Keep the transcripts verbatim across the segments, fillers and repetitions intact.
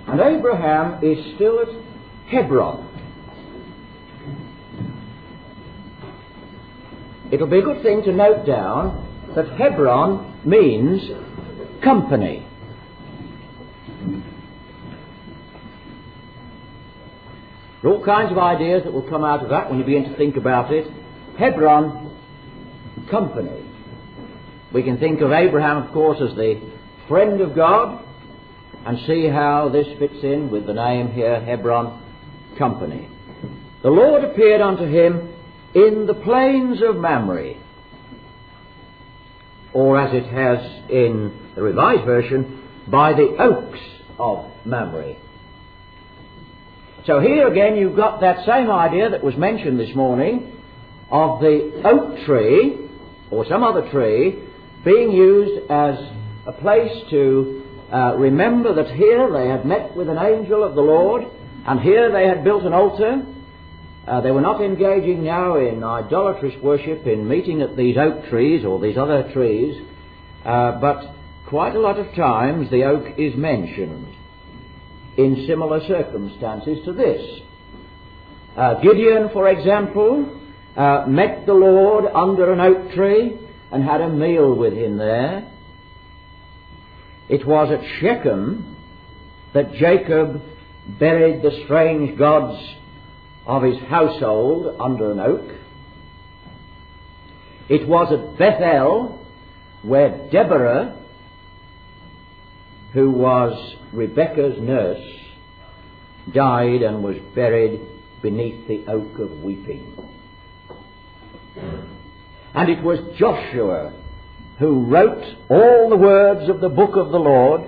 And Abraham is still at Hebron. It'll be a good thing to note down that Hebron means company. There are all kinds of ideas that will come out of that when you begin to think about it. Hebron, company. We can think of Abraham, of course, as the friend of God, and see how this fits in with the name here, Hebron, company. The Lord appeared unto him in the plains of Mamre, or as it has in the Revised Version, by the oaks of Mamre. So here again you've got that same idea that was mentioned this morning of the oak tree, or some other tree, being used as a place to uh, remember that here they had met with an angel of the Lord, and here they had built an altar. Uh, they were not engaging now in idolatrous worship, in meeting at these oak trees or these other trees, uh, but quite a lot of times the oak is mentioned in similar circumstances to this. Uh, Gideon, for example, uh, met the Lord under an oak tree and had a meal with him there. It was at Shechem that Jacob buried the strange gods of his household under an oak. It was at Bethel where Deborah, who was Rebekah's nurse, died and was buried beneath the oak of weeping. And it was Joshua who wrote all the words of the book of the Lord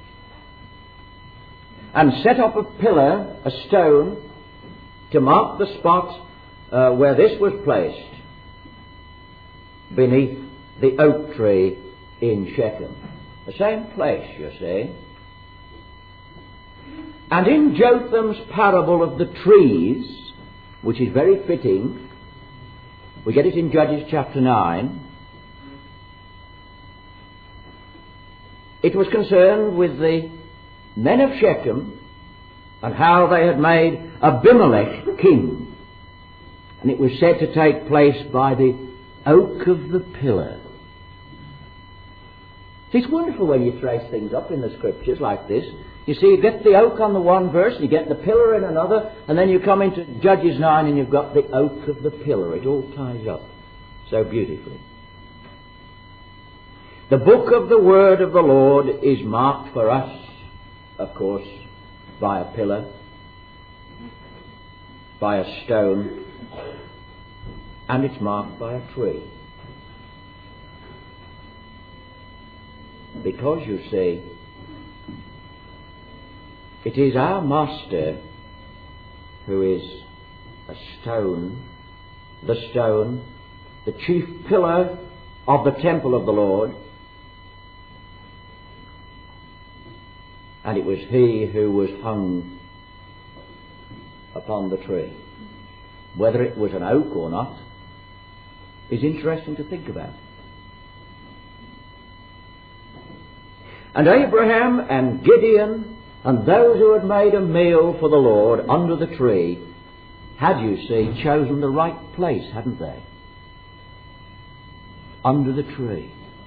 and set up a pillar, a stone, to mark the spot uh, where this was placed, beneath the oak tree in Shechem. The same place, you see. And in Jotham's parable of the trees, which is very fitting, we get it in Judges chapter nine, it was concerned with the men of Shechem and how they had made Abimelech king. And it was said to take place by the oak of the pillar. It's wonderful when you trace things up in the scriptures like this. You see, you get the oak on the one verse, you get the pillar in another, and then you come into Judges nine and you've got the oak of the pillar. It all ties up so beautifully. The book of the word of the Lord is marked for us, of course, by a pillar, by a stone, and it's marked by a tree. Because, you see, it is our Master who is a stone, the stone, the chief pillar of the temple of the Lord, and it was he who was hung upon the tree. Whether it was an oak or not is interesting to think about. And Abraham and Gideon and those who had made a meal for the Lord under the tree had, you see, chosen the right place, hadn't they? Under the tree.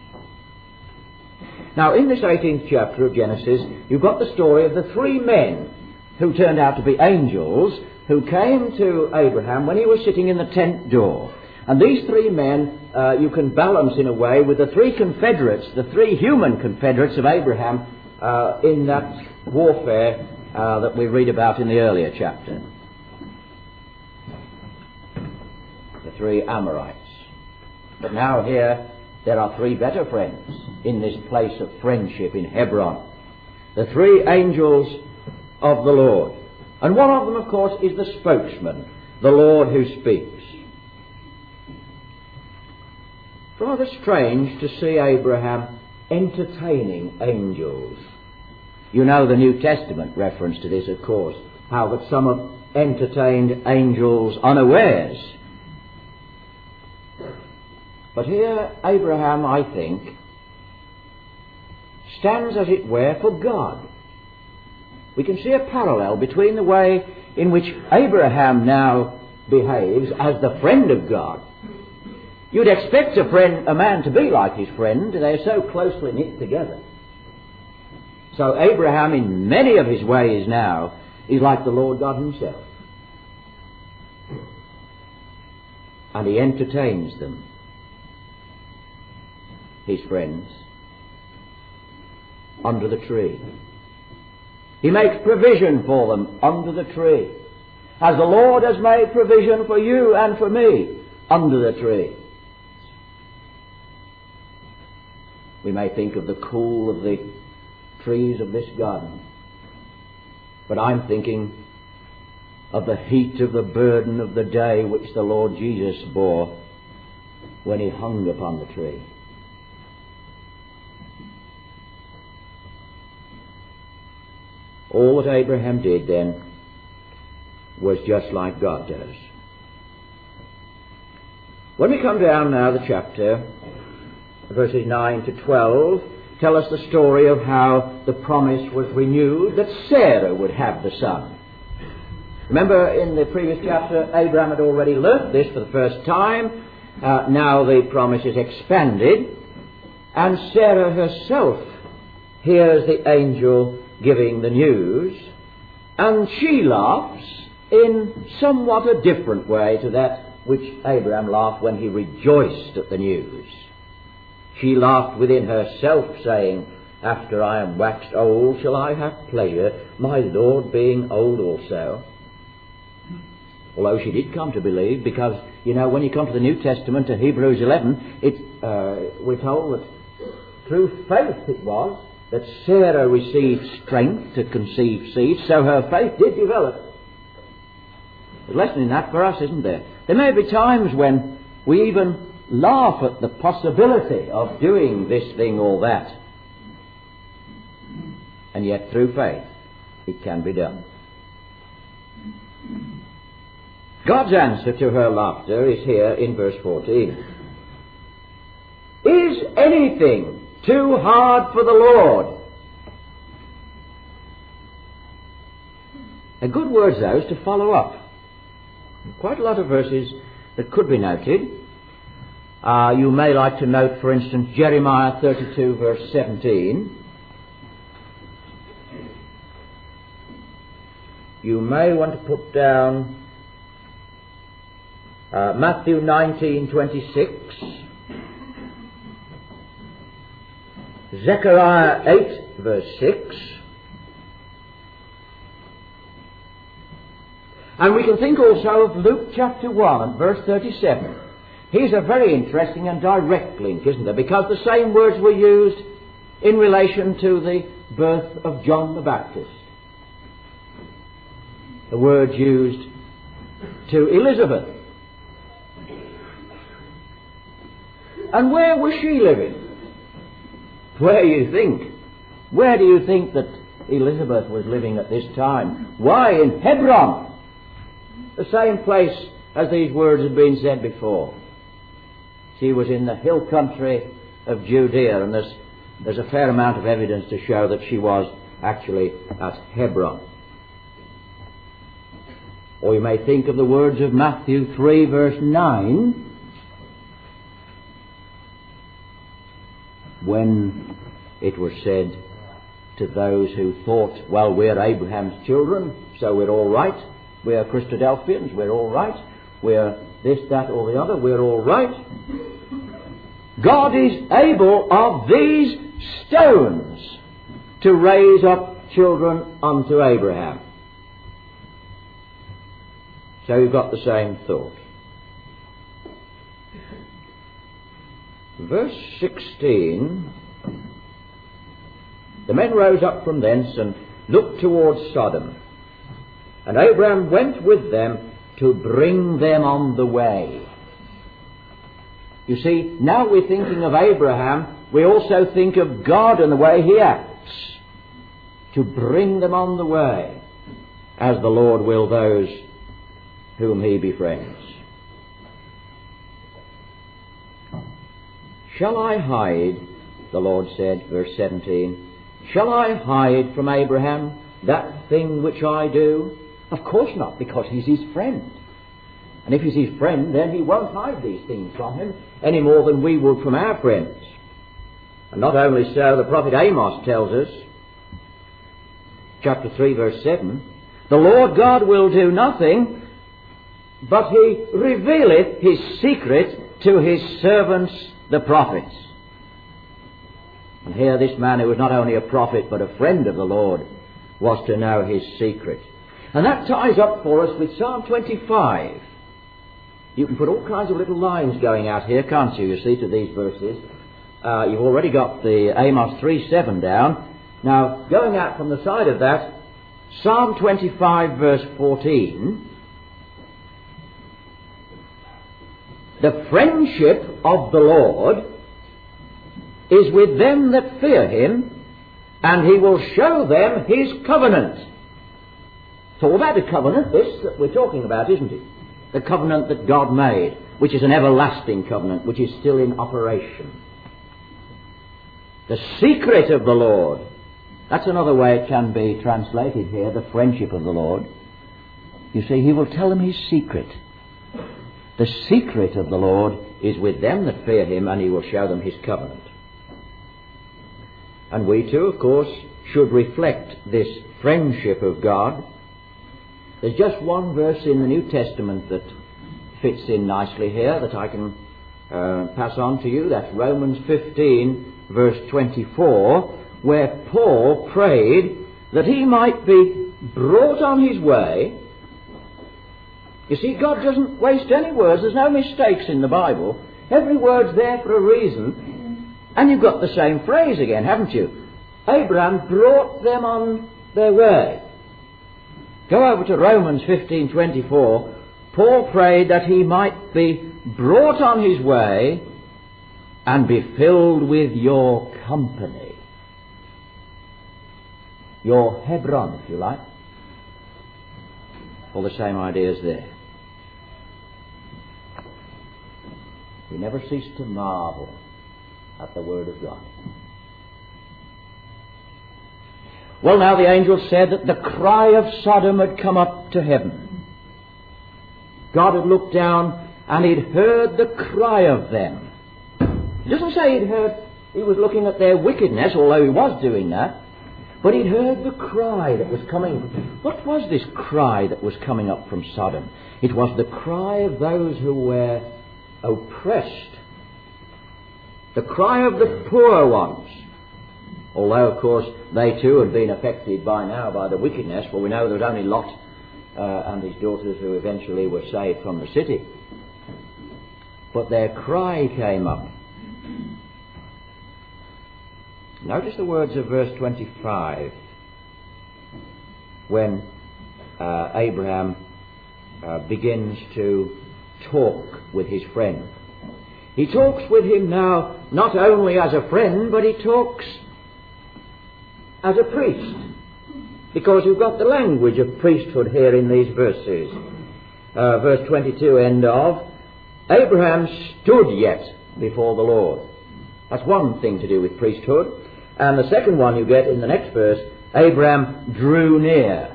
Now, in this eighteenth chapter of Genesis, you've got the story of the three men who turned out to be angels who came to Abraham when he was sitting in the tent door. And these three men uh, you can balance in a way with the three confederates, the three human confederates of Abraham uh, in that warfare uh, that we read about in the earlier chapter. The three Amorites. But now here there are three better friends in this place of friendship in Hebron. The three angels of the Lord. And one of them, of course, is the spokesman, the Lord who speaks. Rather strange to see Abraham entertaining angels. You know the New Testament reference to this, of course, how that some have entertained angels unawares. But here Abraham, I think, stands as it were for God. we can see a parallel between the way in which Abraham now behaves as the friend of God. You'd expect a friend, a man to be like his friend. They're so closely knit together. So Abraham, in many of his ways now, is like the Lord God himself. And he entertains them, his friends, under the tree. He makes provision for them under the tree, as the Lord has made provision for you and for me under the tree. We may think of the cool of the trees of this garden, but I'm thinking of the heat of the burden of the day which the Lord Jesus bore when he hung upon the tree. All that Abraham did then was just like God does. When we come down now the chapter, verses nine to twelve, tell us the story of how the promise was renewed that Sarah would have the son. Remember, in the previous chapter, Abraham had already learnt this for the first time. Uh, now the promise is expanded, and Sarah herself hears the angel giving the news, and she laughs in somewhat a different way to that which Abraham laughed when he rejoiced at the news. She laughed within herself, saying, "After I am waxed old, shall I have pleasure, my Lord being old also?" Although she did come to believe, because, you know, when you come to the New Testament, to Hebrews eleven, it, uh, we're told that through faith it was that Sarah received strength to conceive seed, so her faith did develop. There's a lesson in that for us, isn't there? There may be times when we even laugh at the possibility of doing this thing or that. And yet through faith it can be done. God's answer to her laughter is here in verse fourteen. Is anything too hard for the Lord? A good word, those, to follow up. Quite a lot of verses that could be noted. Uh, you may like to note, for instance, Jeremiah thirty-two, verse seventeen. You may want to put down uh, Matthew nineteen, twenty-six. Zechariah eight, verse six. And we can think also of Luke chapter one, verse thirty-seven. Here's a very interesting and direct link, isn't there? Because the same words were used in relation to the birth of John the Baptist. The words used to Elizabeth. And where was she living? Where do you think? Where do you think that Elizabeth was living at this time? Why, in Hebron, the same place as these words had been said before. She was in the hill country of Judea, and there's, there's a fair amount of evidence to show that she was actually at Hebron. Or you may think of the words of Matthew three, verse nine, when it was said to those who thought, well, we're Abraham's children, so we're all right. We're Christadelphians, we're all right. We're this, that, or the other, we're all right. God is able of these stones to raise up children unto Abraham. So you've got the same thought. Verse sixteen. The men rose up from thence and looked towards Sodom. And Abraham went with them to bring them on the way. You see, now we're thinking of Abraham, we also think of God and the way he acts. To bring them on the way, as the Lord will those whom he befriends. Shall I hide, the Lord said, verse seventeen, shall I hide from Abraham that thing which I do? Of course not, because he's his friend. And if he's his friend, then he won't hide these things from him any more than we would from our friends. And not only so, the prophet Amos tells us, chapter three, verse seven, the Lord God will do nothing, but he revealeth his secret to his servants, the prophets. And here this man, who was not only a prophet, but a friend of the Lord, was to know his secret. And that ties up for us with Psalm twenty-five. You can put all kinds of little lines going out here, can't you, you see, to these verses. Uh, you've already got the Amos three seven down. Now, going out from the side of that, Psalm twenty-five, verse fourteen. The friendship of the Lord is with them that fear him, and he will show them his covenant. It's all about a covenant, this that we're talking about, isn't it? The covenant that God made, which is an everlasting covenant, which is still in operation. The secret of the Lord. That's another way it can be translated here, the friendship of the Lord. You see, he will tell them his secret. The secret of the Lord is with them that fear him, and he will show them his covenant. And we too, of course, should reflect this friendship of God. There's just one verse in the New Testament that fits in nicely here that I can uh, pass on to you. That's Romans fifteen, verse twenty-four, where Paul prayed that he might be brought on his way. You see, God doesn't waste any words. There's no mistakes in the Bible. Every word's there for a reason. And you've got the same phrase again, haven't you? Abraham brought them on their way. Go over to Romans fifteen twenty-four. Paul prayed that he might be brought on his way and be filled with your company. Your Hebron, if you like. All the same ideas there. We never cease to marvel at the Word of God. Well, now the angel said that the cry of Sodom had come up to heaven. God had looked down and he'd heard the cry of them. He doesn't say he'd heard, he was looking at their wickedness, although he was doing that, but he'd heard the cry that was coming. What was this cry that was coming up from Sodom? It was the cry of those who were oppressed. The cry of the poor ones. Although, of course, they too had been affected by now by the wickedness, for we know there was only Lot uh, and his daughters who eventually were saved from the city. But their cry came up. Notice the words of verse twenty-five, when uh, Abraham uh, begins to talk with his friend. He talks with him now not only as a friend, but he talks as a priest, because you've got the language of priesthood here in these verses. Uh, verse twenty-two, end of, Abraham stood yet before the Lord. That's one thing to do with priesthood. And the second one you get in the next verse, Abraham drew near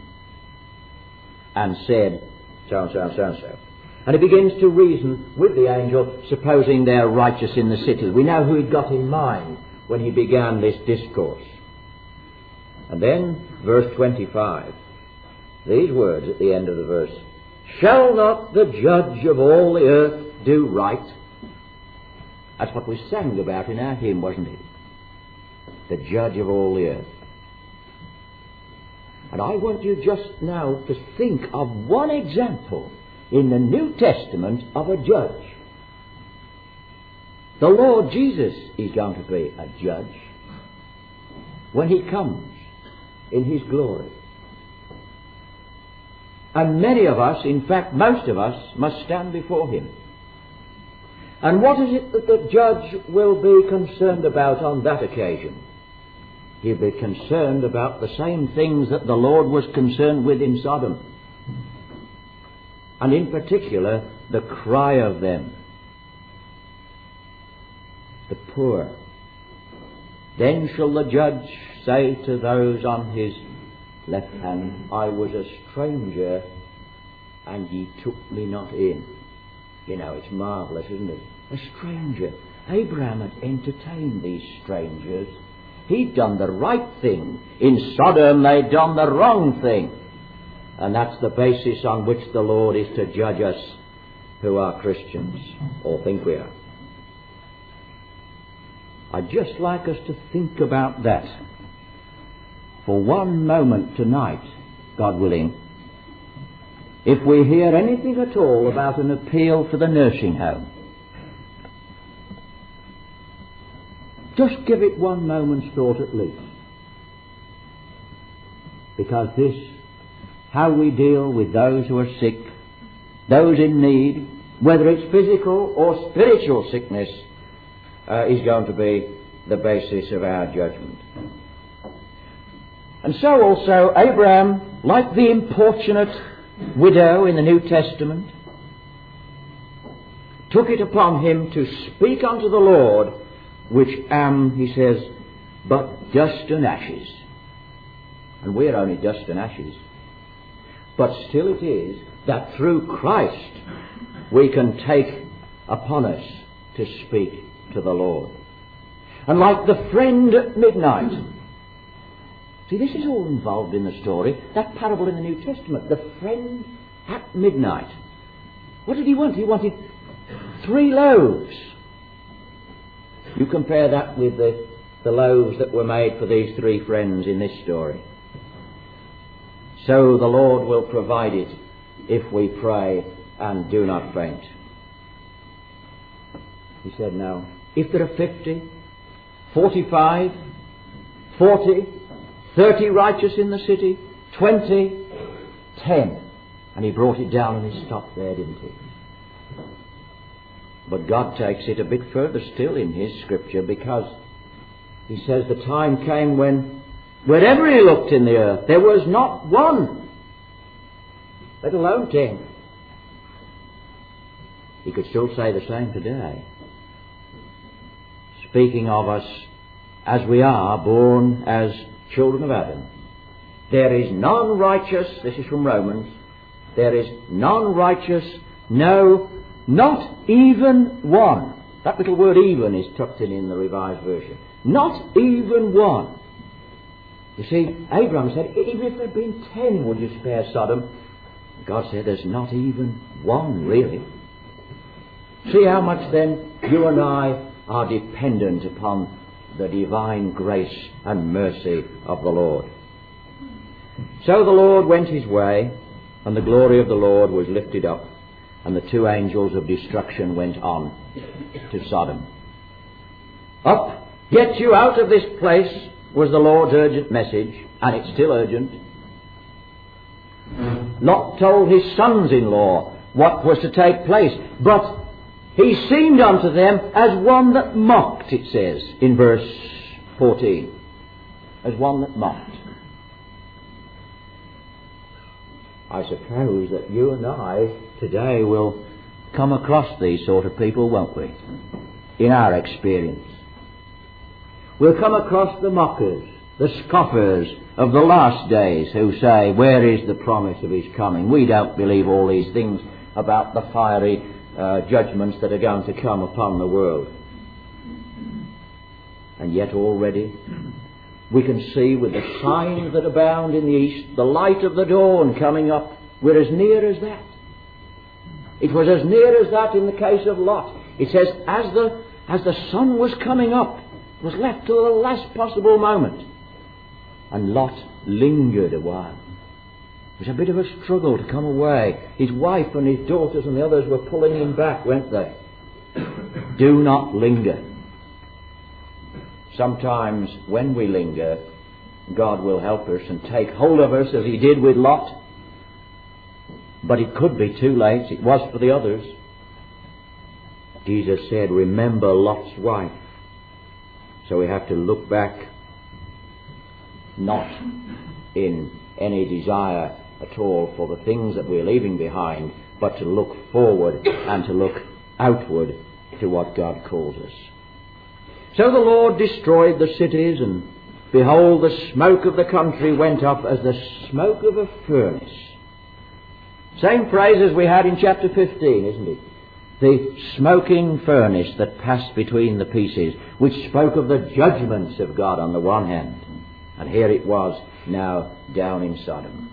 and said, so and so and so and so. And he begins to reason with the angel, supposing they're righteous in the city. We know who he'd got in mind when he began this discourse. And then, verse twenty-five, these words at the end of the verse, shall not the judge of all the earth do right? That's what we sang about in our hymn, wasn't it? The judge of all the earth. And I want you just now to think of one example in the New Testament of a judge. The Lord Jesus is going to be a judge when he comes in his glory. And many of us, in fact most of us, must stand before him. And what is it that the judge will be concerned about on that occasion? He'll be concerned about the same things that the Lord was concerned with in Sodom. And in particular, the cry of them. The poor. Then shall the judge say to those on his left hand, I was a stranger and ye took me not in. You know, it's marvellous, isn't it? A stranger. Abraham had entertained these strangers. He'd done the right thing. In Sodom they'd done the wrong thing. And that's the basis on which the Lord is to judge us who are Christians, or think we are. I'd just like us to think about that for one moment tonight, God willing. If we hear anything at all about an appeal for the nursing home, just give it one moment's thought at least. Because this, how we deal with those who are sick, those in need, whether it's physical or spiritual sickness, uh, is going to be the basis of our judgment. And so also Abraham, like the importunate widow in the New Testament, took it upon him to speak unto the Lord, which am, he says, but dust and ashes. And we're only dust and ashes. But still it is that through Christ we can take upon us to speak to the Lord. And like the friend at midnight, see, this is all involved in the story, that parable in the New Testament, the friend at midnight. What did he want? He wanted three loaves. You compare that with the, the loaves that were made for these three friends in this story. So the Lord will provide it if we pray and do not faint. He said, now, if there are fifty, forty-five, forty, thirty righteous in the city, twenty, ten. And he brought it down and he stopped there, didn't he? But God takes it a bit further still in his scripture, because he says the time came when wherever he looked in the earth there was not one, let alone ten. He could still say the same today, speaking of us as we are, born as children of Adam. There is none righteous, this is from Romans, there is none righteous, no, not even one. That little word even is tucked in in the Revised Version. Not even one. You see, Abraham said, even if there had been ten, would you spare Sodom? God said, there's not even one, really. See how much then you and I are dependent upon the divine grace and mercy of the Lord. So the Lord went his way, and the glory of the Lord was lifted up, and the two angels of destruction went on to Sodom. Up, get you out of this place, was the Lord's urgent message, and it's still urgent. Lot told his sons-in-law what was to take place, but he seemed unto them as one that mocked, it says in verse fourteen. As one that mocked. I suppose that you and I today will come across these sort of people, won't we? In our experience. We'll come across the mockers, the scoffers of the last days who say, where is the promise of his coming? We don't believe all these things about the fiery uh, judgments that are going to come upon the world. And yet already we can see with the signs that abound in the east, the light of the dawn coming up. We're as near as that. It was as near as that in the case of Lot. It says, as the, as the sun was coming up, was left till the last possible moment. And Lot lingered a while. It was a bit of a struggle to come away. His wife and his daughters and the others were pulling him back, weren't they? Do not linger. Sometimes when we linger, God will help us and take hold of us as he did with Lot. But it could be too late. It was for the others. Jesus said, remember Lot's wife. So we have to look back, not in any desire at all for the things that we're leaving behind, but to look forward and to look outward to what God calls us. So the Lord destroyed the cities and behold, the smoke of the country went up as the smoke of a furnace. Same phrase as we had in chapter fifteen, isn't it? The smoking furnace that passed between the pieces, which spoke of the judgments of God on the one hand. And here it was now down in Sodom.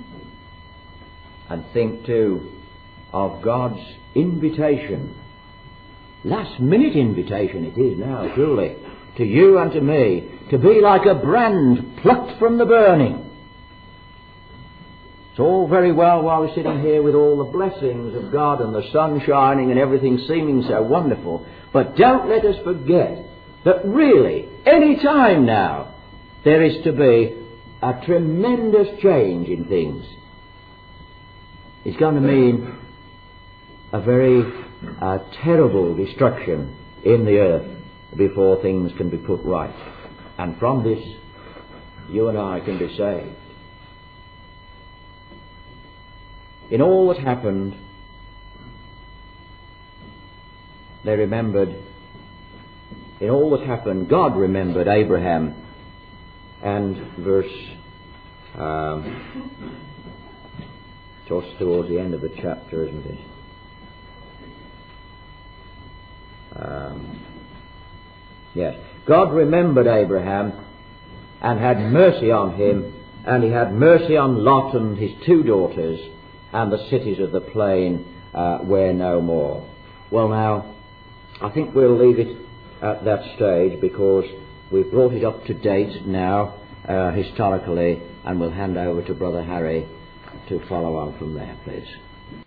And think too of God's invitation. Last minute invitation it is now, truly, to you and to me, to be like a brand plucked from the burning. It's all very well while we're sitting here with all the blessings of God and the sun shining and everything seeming so wonderful, but don't let us forget that really, any time now, there is to be a tremendous change in things. It's going to mean a very uh, terrible destruction in the earth before things can be put right. And from this, you and I can be saved. In all that happened, they remembered, in all that happened, God remembered Abraham. And verse, um, just towards the end of the chapter, isn't it? Um, yes. God remembered Abraham and had mercy on him, and he had mercy on Lot and his two daughters, and the cities of the plain uh, were no more. Well, now, I think we'll leave it at that stage because we've brought it up to date now, uh, historically, and we'll hand over to Brother Harry to follow on from there, please.